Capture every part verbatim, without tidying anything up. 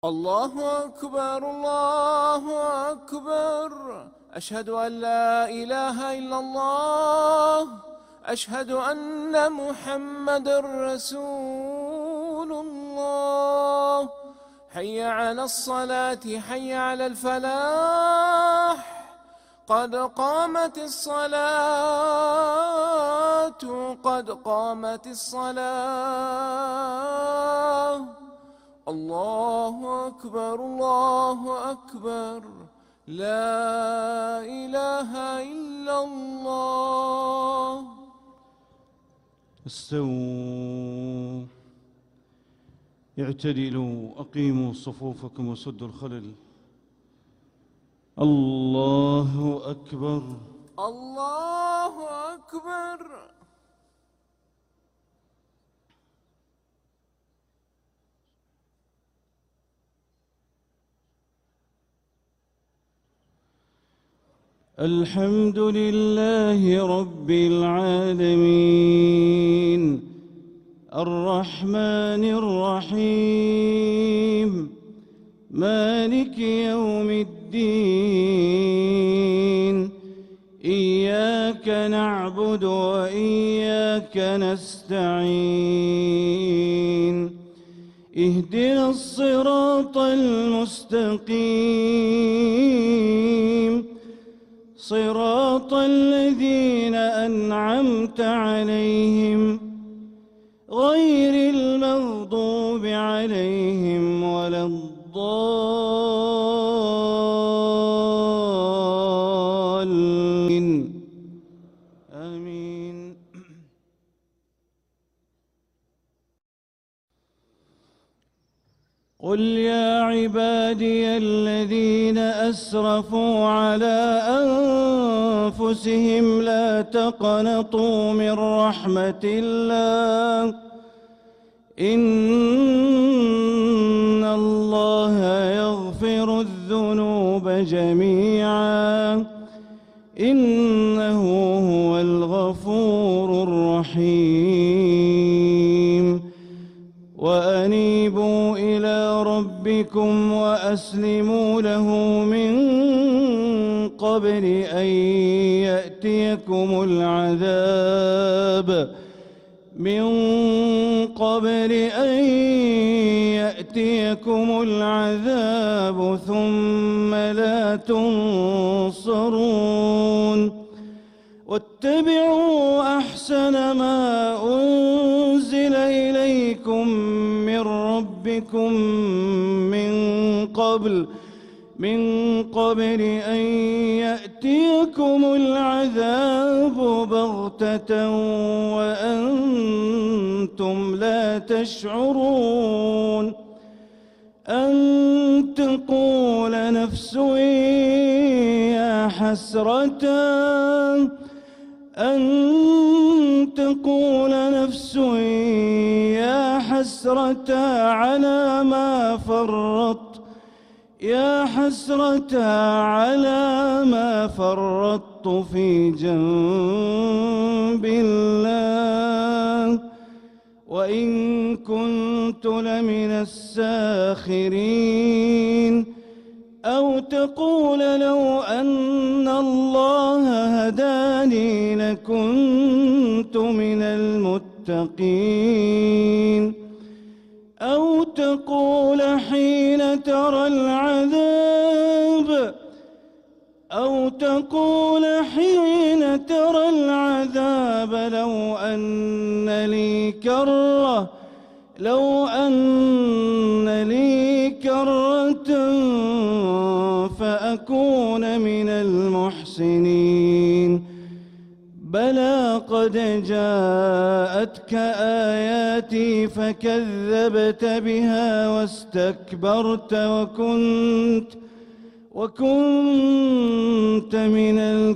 الله أكبر الله أكبر، أشهد أن لا إله إلا الله، أشهد أن محمد رسول الله. حي على الصلاة حي على الفلاح، قد قامت الصلاة قد قامت الصلاة. الله أكبر الله أكبر، لا إله إلا الله. استووا، اعتدلوا، أقيموا صفوفكم وسدوا الخلل. الله أكبر الله أكبر. الحمد لله رب العالمين، الرحمن الرحيم، مالك يوم الدين. إياك نعبد وإياك نستعين، اهدنا الصراط المستقيم، صراط الذين أنعمت عليهم غير المغضوب عليهم ولا الضالين. آمين. قل يا عبادي الذين أسرفوا على أنفسهم لا تقنطوا من رحمة الله، إن الله يغفر الذنوب جميعا، إنه هو الغفور الرحيم. وأنيبوا إلى ربكم وأسلموا له من قبل أن يأتيكم العذاب من قبل أن يأتيكم العذاب ثم لا تنصرون. واتبعوا أحسن ما أنزل إليكم من ربكم من قبل من قبل أن يأتيكم العذاب بغتة وأنتم لا تشعرون، أن تقول نفس يا حسرة أن تقول نفس يا حسرة على ما فرطت يا حسرة على ما فرطت في جنب الله، وإن كنت لمن الساخرين. أو تقول لو أن الله هداني لكنت من المتقين. أو تقول حين ترى العذاب أو تقول حين ترى العذاب لو أن لي كرة لو أن لي كرة فأكون من المحسنين. بلى قد جاءتك آياتي فكذبت بها واستكبرت وكنت وكنت من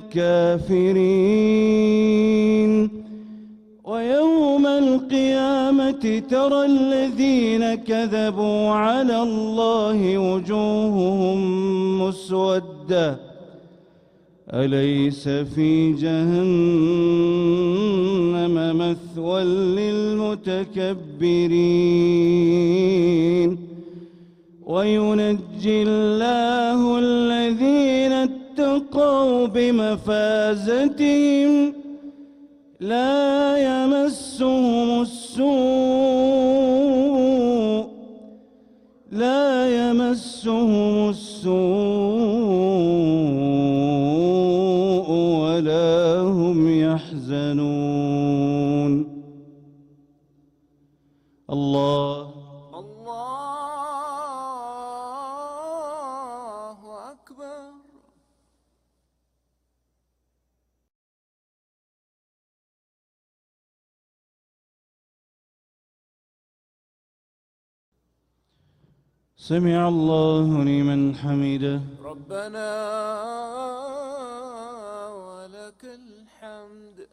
الكافرين. ويوم القيامة ترى الذين كذبوا على الله وجوههم مسودة، أليس في جهنم مثوى للمتكبرين. وينجي الله الذين اتقوا بمفازتهم لا يمسهم السوء لا يمسهم السوء ولا هم يحزنون. الله الله أكبر. سمع الله لمن حمده. ربنا ولك الحمد.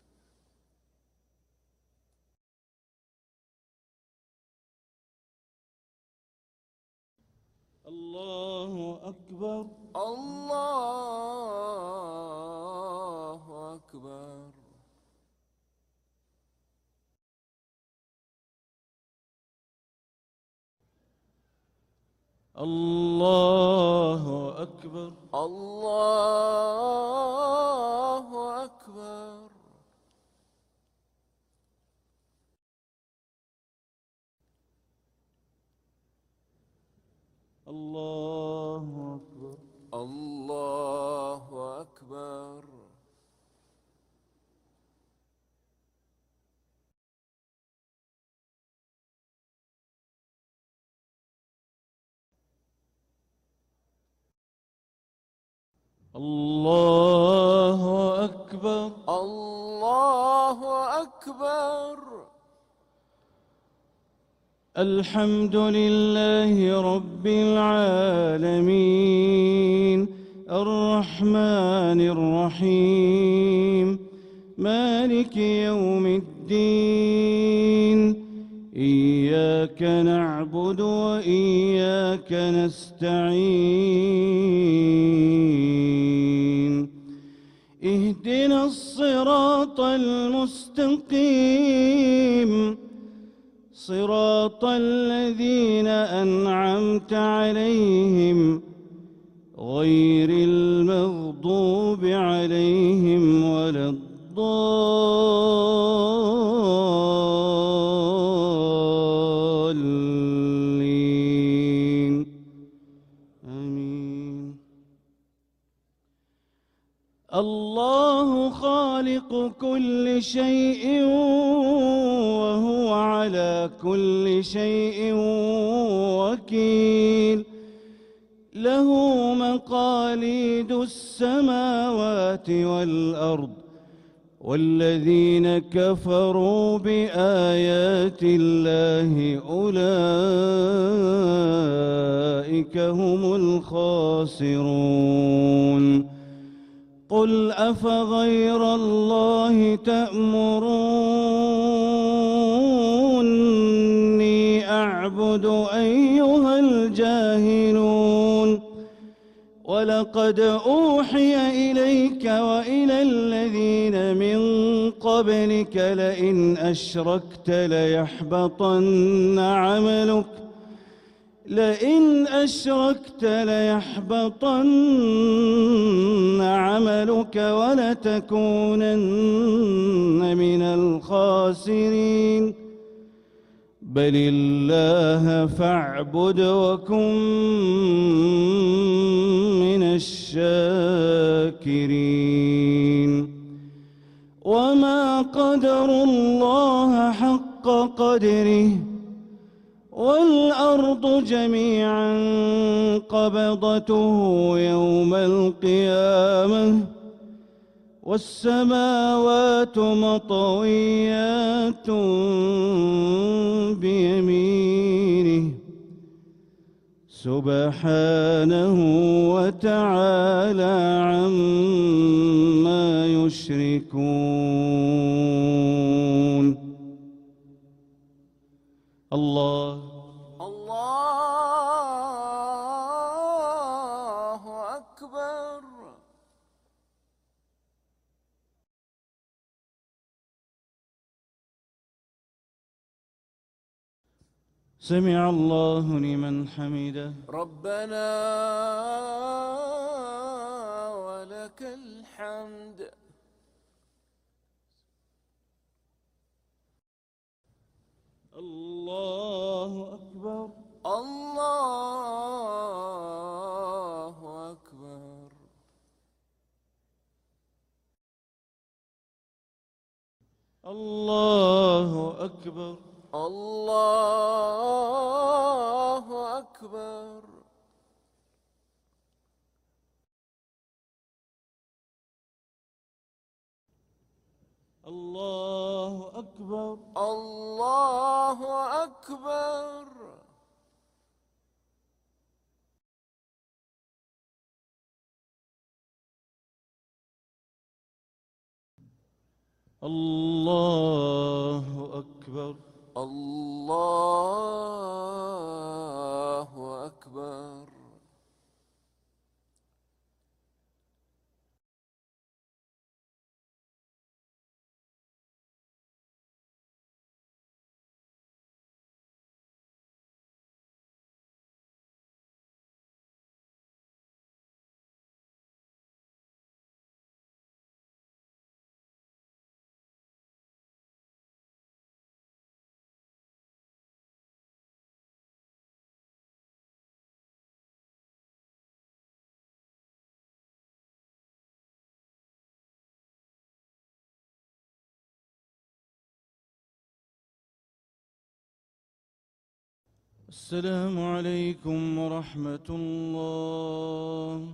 الله أكبر. الله أكبر. الله أكبر. الله أكبر. الله أكبر. الله أكبر. الله أكبر. الله أكبر. الحمد لله رب العالمين الرحمن الرحيم مالك يوم الدين إياك نعبد وإياك نستعين اهدنا الصراط المستقيم صراط الذين أنعمت عليهم غير المغضوب عليهم ولا الضالين آمين. الله خالق كل شيء وهو على كل شيء وكيل له مقاليد السماوات والأرض والذين كفروا بآيات الله أولئك هم الخاسرون. قل أفغير الله تأمروني أعبد أيها الجاهلون. ولقد أوحي إليك وإلى الذين من قبلك لئن أشركت ليحبطن عملك لئن أشركت ليحبطن عملك ولتكونن من الخاسرين. بل الله فاعبد وكن من الشاكرين. وما قدروا الله حق قدره والأرض جميعا قبضته يوم القيامة والسماوات مطويات بيمينه سبحانه وتعالى عما يشركون. الله الله أكبر. سمع الله لمن حمده. ربنا ولك الحمد. الله أكبر. الله أكبر. الله أكبر. الله أكبر. الله أكبر. الله أكبر. الله أكبر. الله أكبر. السلام عليكم ورحمة الله.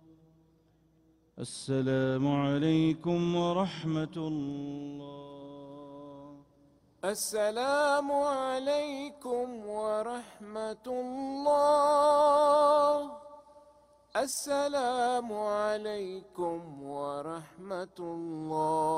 السلام عليكم ورحمة الله. السلام عليكم ورحمة الله. السلام عليكم ورحمة الله.